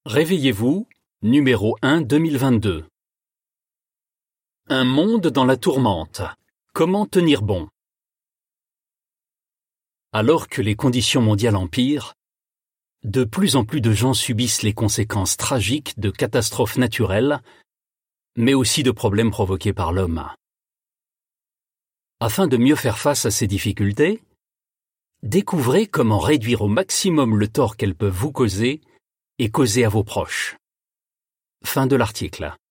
Réveillez-vous, numéro 1 2022. Un monde dans la tourmente. Comment tenir bon? Alors que les conditions mondiales empirent, de plus en plus de gens subissent les conséquences tragiques de catastrophes naturelles, mais aussi de problèmes provoqués par l'homme. Afin de mieux faire face à ces difficultés, découvrez comment réduire au maximum le tort qu'elles peuvent vous causer et causer à vos proches. Fin de l'article.